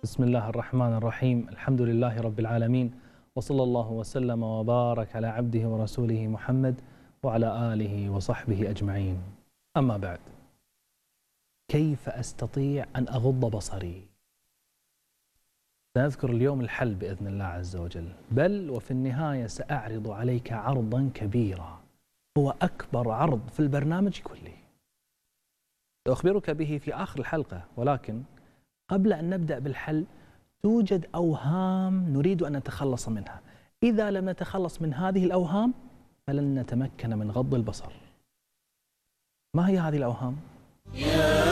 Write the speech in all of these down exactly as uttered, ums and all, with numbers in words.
بسم الله الرحمن الرحيم. الحمد لله رب العالمين، وصلى الله وسلم وبارك على عبده ورسوله محمد وعلى آله وصحبه أجمعين. أما بعد، كيف أستطيع أن أغض بصري؟ سنذكر اليوم الحل بإذن الله عز وجل، بل وفي النهاية سأعرض عليك عرضا كبيرا هو أكبر عرض في البرنامج كله، سأخبرك به في آخر الحلقة. ولكن قبل أن نبدأ بالحل توجد أوهام نريد أن نتخلص منها. إذا لم نتخلص من هذه الأوهام فلن نتمكن من غض البصر. ما هي هذه الأوهام؟ يا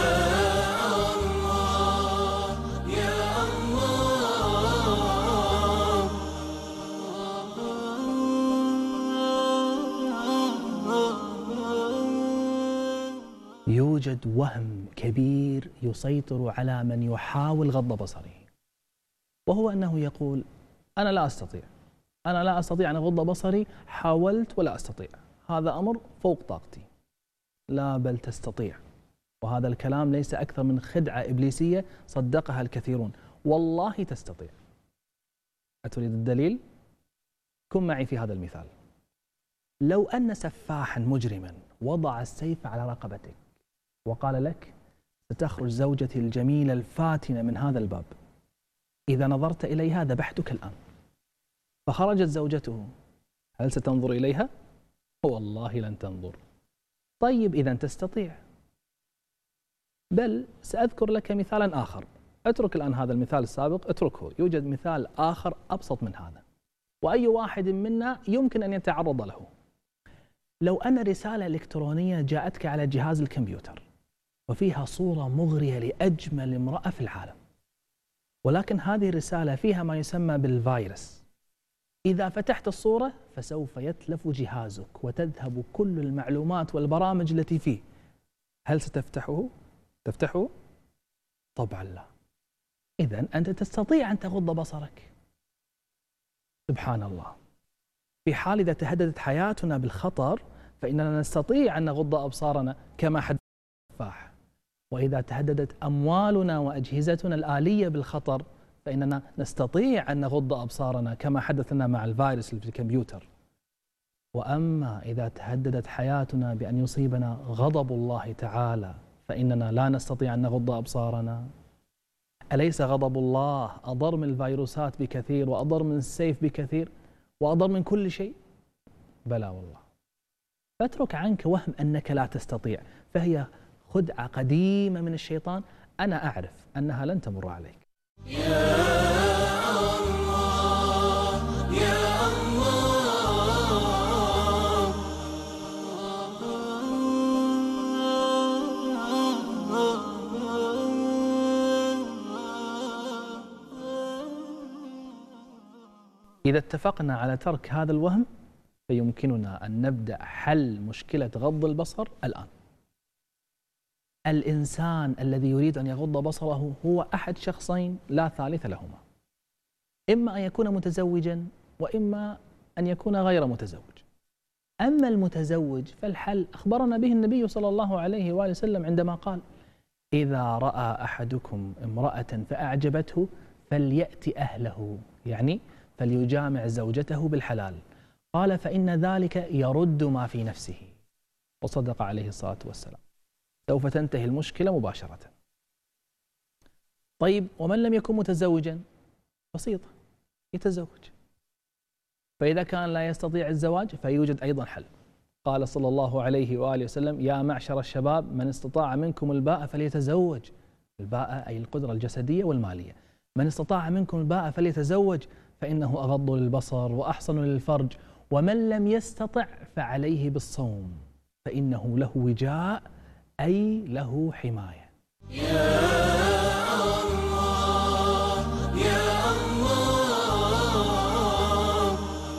الله يا الله. يوجد وهم كبير يسيطر على من يحاول غض بصره، وهو أنه يقول: أنا لا أستطيع، أنا لا أستطيع أن أغض بصري، حاولت ولا أستطيع، هذا أمر فوق طاقتي. لا، بل تستطيع، وهذا الكلام ليس أكثر من خدعة إبليسية صدقها الكثيرون. والله تستطيع. أتريد الدليل؟ كن معي في هذا المثال. لو أن سفاحا مجرما وضع السيف على رقبتك وقال لك: ستخرج زوجتي الجميلة الفاتنة من هذا الباب، إذا نظرت إليها ذبحتك الآن. فخرجت زوجته، هل ستنظر إليها؟ والله لن تنظر. طيب إذا تستطيع. بل سأذكر لك مثالا آخر. اترك الآن هذا المثال السابق، اتركه. يوجد مثال آخر أبسط من هذا، وأي واحد منا يمكن أن يتعرض له. لو أن رسالة إلكترونية جاءتك على جهاز الكمبيوتر وفيها صورة مغرية لأجمل امرأة في العالم، ولكن هذه الرسالة فيها ما يسمى بالفيروس. إذا فتحت الصورة فسوف يتلف جهازك وتذهب كل المعلومات والبرامج التي فيه. هل ستفتحه؟ تفتحه؟ طبعا لا. إذن أنت تستطيع أن تغض بصرك. سبحان الله. في حال إذا تهددت حياتنا بالخطر فإننا نستطيع أن نغض أبصارنا كما حدث السفاح، وإذا تهددت أموالنا وأجهزتنا الآلية بالخطر فإننا نستطيع أن نغض أبصارنا كما حدث لنا مع الفيروس اللي في الكمبيوتر. وأما إذا تهددت حياتنا بأن يصيبنا غضب الله تعالى فإننا لا نستطيع أن نغض أبصارنا. أليس غضب الله أضر من الفيروسات بكثير، وأضر من السيف بكثير، وأضر من كل شيء؟ بلى والله. فاترك عنك وهم أنك لا تستطيع، فهي خدعة قديمة من الشيطان. أنا أعرف أنها لن تمر عليك. يا الله يا الله. إذا اتفقنا على ترك هذا الوهم فيمكننا أن نبدأ حل مشكلة غض البصر الآن. الإنسان الذي يريد أن يغض بصره هو أحد شخصين لا ثالث لهما، إما أن يكون متزوجا وإما أن يكون غير متزوج. أما المتزوج فالحل أخبرنا به النبي صلى الله عليه وآله وسلم عندما قال: إذا رأى أحدكم امرأة فأعجبته فليأتي أهله، يعني فليجامع زوجته بالحلال. قال: فإن ذلك يرد ما في نفسه. وصدق عليه الصلاة والسلام. سوف تنتهي المشكلة مباشرة. طيب، ومن لم يكن متزوجا؟ بسيطة، يتزوج. فإذا كان لا يستطيع الزواج فيوجد أيضا حل. قال صلى الله عليه وآله وسلم: يا معشر الشباب من استطاع منكم الباءة فليتزوج. الباءة أي القدرة الجسدية والمالية. من استطاع منكم الباءة فليتزوج فإنه أغض للبصر وأحصن للفرج، ومن لم يستطع فعليه بالصوم فإنه له وجاء، أي له حماية. يا الله يا الله.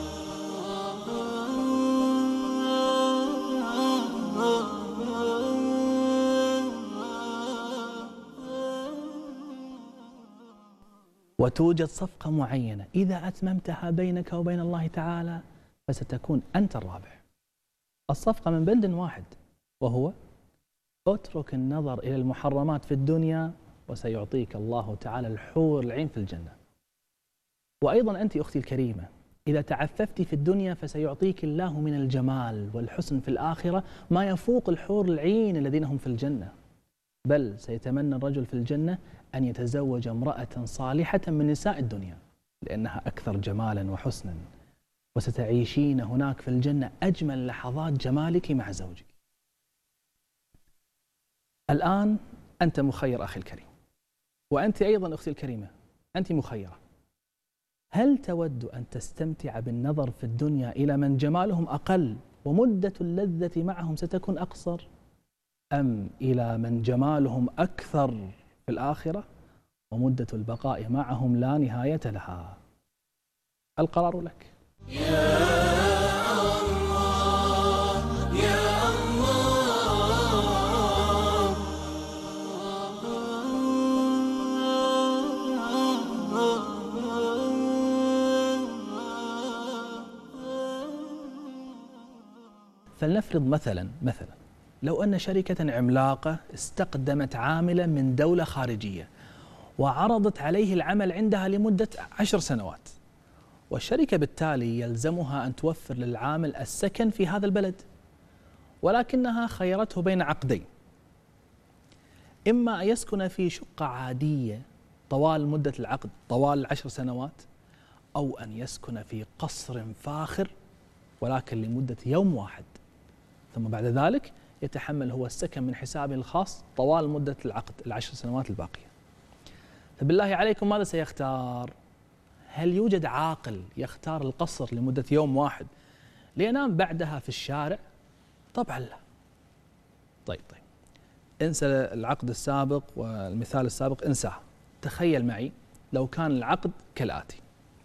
وتوجد صفقة معينة إذا أتممتها بينك وبين الله تعالى فستكون أنت الرابح. الصفقة من بند واحد، وهو: اترك النظر إلى المحرمات في الدنيا وسيعطيك الله تعالى الحور العين في الجنة. وأيضا أنت أختي الكريمة، إذا تعففت في الدنيا فسيعطيك الله من الجمال والحسن في الآخرة ما يفوق الحور العين الذين هم في الجنة. بل سيتمنى الرجل في الجنة أن يتزوج امرأة صالحة من نساء الدنيا لأنها أكثر جمالا وحسنا، وستعيشين هناك في الجنة أجمل لحظات جمالك مع زوجك. الآن أنت مخير أخي الكريم، وأنت أيضا أختي الكريمة أنت مخيرة. هل تود أن تستمتع بالنظر في الدنيا إلى من جمالهم أقل ومدة اللذة معهم ستكون أقصر، أم إلى من جمالهم أكثر في الآخرة ومدة البقاء معهم لا نهاية لها؟ القرار لك. يا الله يا فلنفرض مثلا مثلا لو أن شركة عملاقة استقدمت عاملا من دولة خارجية وعرضت عليه العمل عندها لمدة عشر سنوات، والشركة بالتالي يلزمها أن توفر للعامل السكن في هذا البلد، ولكنها خيرته بين عقدين: إما أن يسكن في شقة عادية طوال مدة العقد طوال العشر سنوات، أو أن يسكن في قصر فاخر ولكن لمدة يوم واحد، ثم بعد ذلك يتحمل هو السكن من حسابه الخاص طوال مدة العقد العشر سنوات الباقية. فبالله عليكم ماذا سيختار؟ هل يوجد عاقل يختار القصر لمدة يوم واحد لينام بعدها في الشارع؟ طبعا لا. طيب طيب انسى العقد السابق والمثال السابق، انساه. تخيل معي لو كان العقد كالآتي: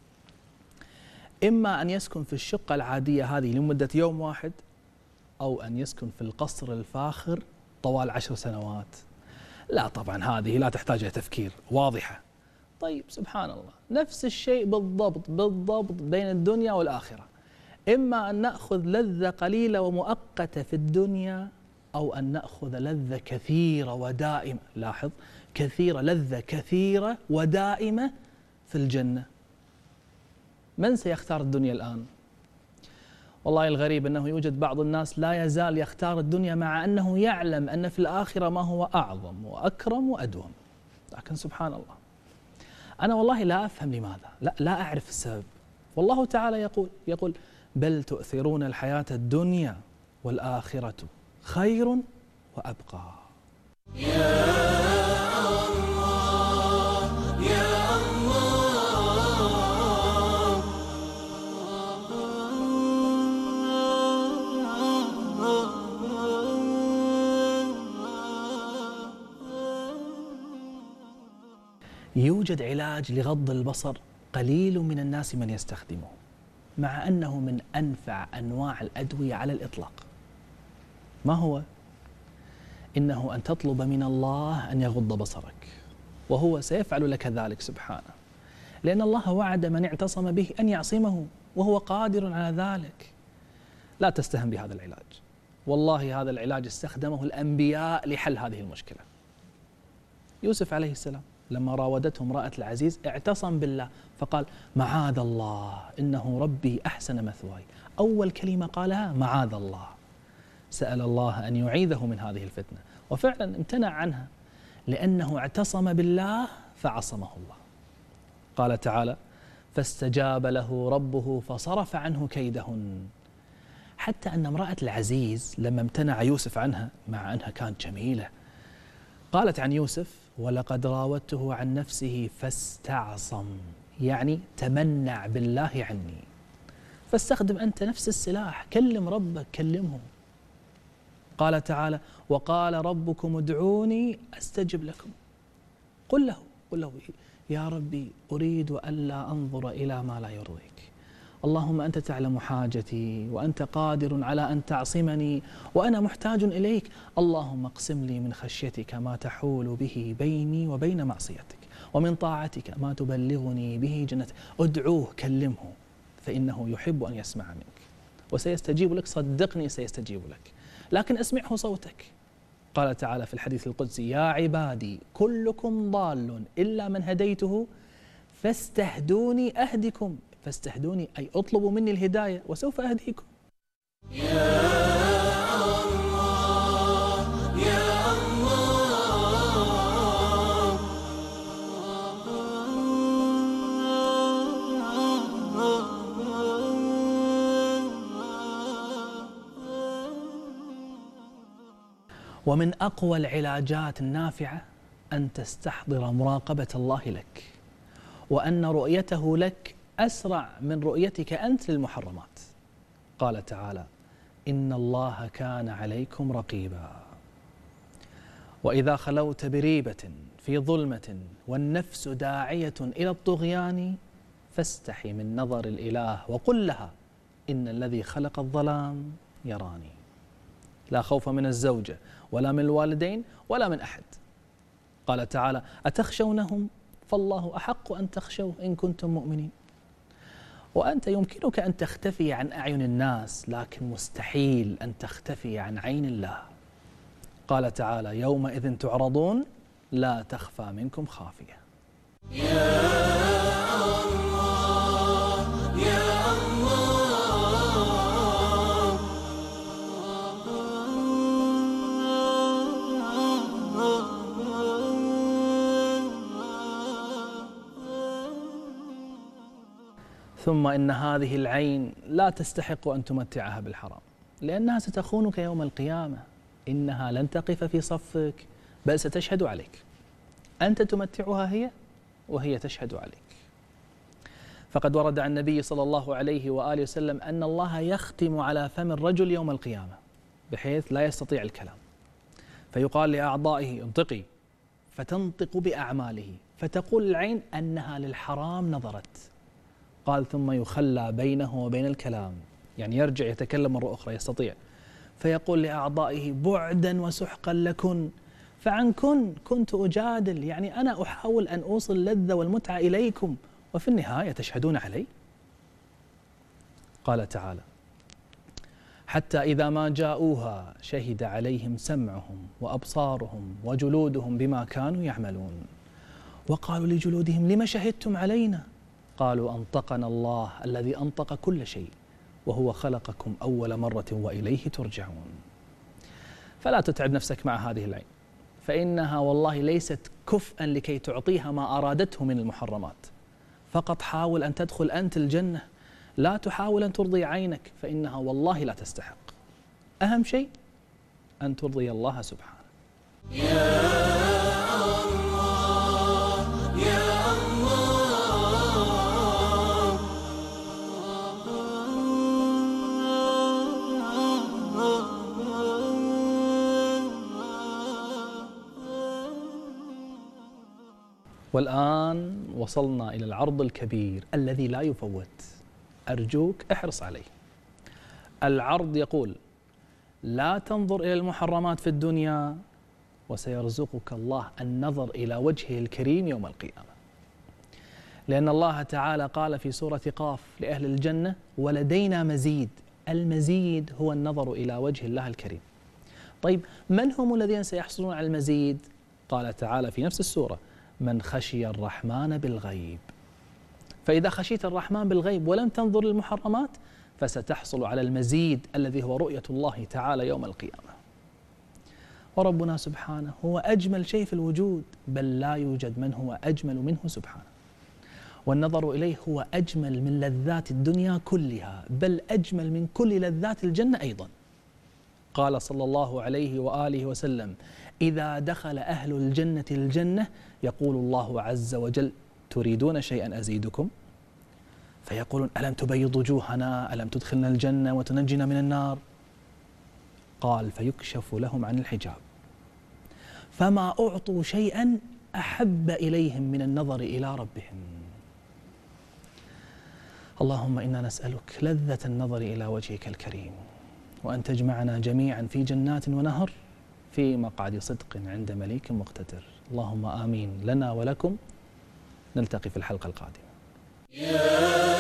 إما أن يسكن في الشقة العادية هذه لمدة يوم واحد، أو أن يسكن في القصر الفاخر طوال عشر سنوات. لا طبعا هذه لا تحتاج إلى تفكير، واضحة. طيب سبحان الله، نفس الشيء بالضبط بالضبط بين الدنيا والآخرة. إما أن نأخذ لذة قليلة ومؤقتة في الدنيا، أو أن نأخذ لذة كثيرة ودائمة. لاحظ، كثيرة، لذة كثيرة ودائمة في الجنة. من سيختار الدنيا الآن؟ والله الغريب أنه يوجد بعض الناس لا يزال يختار الدنيا مع أنه يعلم أن في الآخرة ما هو أعظم وأكرم وأدوم. لكن سبحان الله، أنا والله لا أفهم لماذا، لا, لا أعرف السبب. والله تعالى يقول يقول بل تؤثرون الحياة الدنيا والآخرة خير وأبقى. يا الله يا يوجد علاج لغض البصر قليل من الناس من يستخدمه، مع أنه من أنفع أنواع الأدوية على الإطلاق. ما هو؟ إنه أن تطلب من الله أن يغض بصرك، وهو سيفعل لك ذلك سبحانه، لأن الله وعد من اعتصم به أن يعصمه، وهو قادر على ذلك. لا تستهن بهذا العلاج، والله هذا العلاج استخدمه الأنبياء لحل هذه المشكلة. يوسف عليه السلام لما راودته امرأة العزيز اعتصم بالله فقال: معاذ الله إنه ربي أحسن مثواي. أول كلمة قالها معاذ الله، سأل الله أن يعيذه من هذه الفتنة، وفعلا امتنع عنها لأنه اعتصم بالله فعصمه الله. قال تعالى: فاستجاب له ربه فصرف عنه كيدهن. حتى أن امرأة العزيز لما امتنع يوسف عنها مع أنها كانت جميلة، قالت عن يوسف: ولقد راودته عن نفسه فاستعصم، يعني تمنع بالله عني. فاستخدم أنت نفس السلاح، كلم ربك، كلمه. قال تعالى: وقال ربكم ادعوني أستجب لكم. قل له قل له يا ربي أريد ألا أنظر إلى ما لا يرضيك، اللهم أنت تعلم حاجتي وأنت قادر على أن تعصمني وأنا محتاج إليك، اللهم اقسم لي من خشيتك ما تحول به بيني وبين معصيتك، ومن طاعتك ما تبلغني به جنتك. ادعوه، كلمه، فإنه يحب أن يسمع منك وسيستجيب لك، صدقني سيستجيب لك، لكن أسمعه صوتك. قال تعالى في الحديث القدسي: يا عبادي كلكم ضال إلا من هديته فاستهدوني أهدكم. فاستهدوني أي اطلبوا مني الهداية وسوف أهديكم. ومن أقوى العلاجات النافعة أن تستحضر مراقبة الله لك، وأن رؤيته لك أسرع من رؤيتك أنت للمحرمات. قال تعالى: إن الله كان عليكم رقيبا. وإذا خلوت بريبة في ظلمة والنفس داعية إلى الطغيان فاستحي من نظر الإله وقل لها: إن الذي خلق الظلام يراني. لا خوف من الزوجة ولا من الوالدين ولا من أحد. قال تعالى: أتخشونهم فالله أحق أن تخشوه إن كنتم مؤمنين. وأنت يمكنك أن تختفي عن أعين الناس، لكن مستحيل أن تختفي عن عين الله. قال تعالى: يومئذ تعرضون لا تخفى منكم خافية. ثم إن هذه العين لا تستحق أن تمتعها بالحرام، لأنها ستخونك يوم القيامة. إنها لن تقف في صفك بل ستشهد عليك. أنت تمتعها هي وهي تشهد عليك. فقد ورد عن النبي صلى الله عليه وآله وسلم أن الله يختم على فم الرجل يوم القيامة بحيث لا يستطيع الكلام، فيقال لأعضائه: انطقي، فتنطق بأعماله، فتقول العين أنها للحرام نظرت. قال: ثم يخلى بينه وبين الكلام، يعني يرجع يتكلم مرة أخرى يستطيع، فيقول لأعضائه: بعدا وسحقا لكن، فعنكن كنت أجادل، يعني أنا أحاول أن أوصل اللذة والمتعة إليكم وفي النهاية تشهدون علي. قال تعالى: حتى إذا ما جاءوها شهد عليهم سمعهم وأبصارهم وجلودهم بما كانوا يعملون، وقالوا لجلودهم: لم شهدتم علينا؟ قالوا: أنطقنا الله الذي أنطق كل شيء وهو خلقكم أول مرة وإليه ترجعون. فلا تتعب نفسك مع هذه العين، فإنها والله ليست كفءا لكي تعطيها ما أرادته من المحرمات. فقط حاول أن تدخل أنت الجنة، لا تحاول أن ترضي عينك، فإنها والله لا تستحق. أهم شيء أن ترضي الله سبحانه. والآن وصلنا إلى العرض الكبير الذي لا يفوت، أرجوك احرص عليه. العرض يقول: لا تنظر إلى المحرمات في الدنيا وسيرزقك الله النظر إلى وجهه الكريم يوم القيامة. لأن الله تعالى قال في سورة قاف لأهل الجنة: ولدينا مزيد. المزيد هو النظر إلى وجه الله الكريم. طيب، من هم الذين سيحصلون على المزيد؟ قال تعالى في نفس السورة: من خشي الرحمن بالغيب. فإذا خشيت الرحمن بالغيب ولم تنظر للمحرمات فستحصل على المزيد الذي هو رؤية الله تعالى يوم القيامة. وربنا سبحانه هو أجمل شيء في الوجود، بل لا يوجد من هو أجمل منه سبحانه. والنظر إليه هو أجمل من لذات الدنيا كلها، بل أجمل من كل لذات الجنة أيضا. قال صلى الله عليه وآله وسلم: إذا دخل أهل الجنة الجنة يقول الله عز وجل: تريدون شيئا أزيدكم؟ فيقولون: ألم تبيض وجوهنا؟ ألم تدخلنا الجنة وتنجنا من النار؟ قال: فيكشف لهم عن الحجاب، فما أعطوا شيئا أحب إليهم من النظر إلى ربهم. اللهم إنا نسألك لذة النظر إلى وجهك الكريم، وأن تجمعنا جميعا في جنات ونهر في مقعد صدق عند مليك مقتدر. اللهم آمين لنا ولكم. نلتقي في الحلقة القادمة.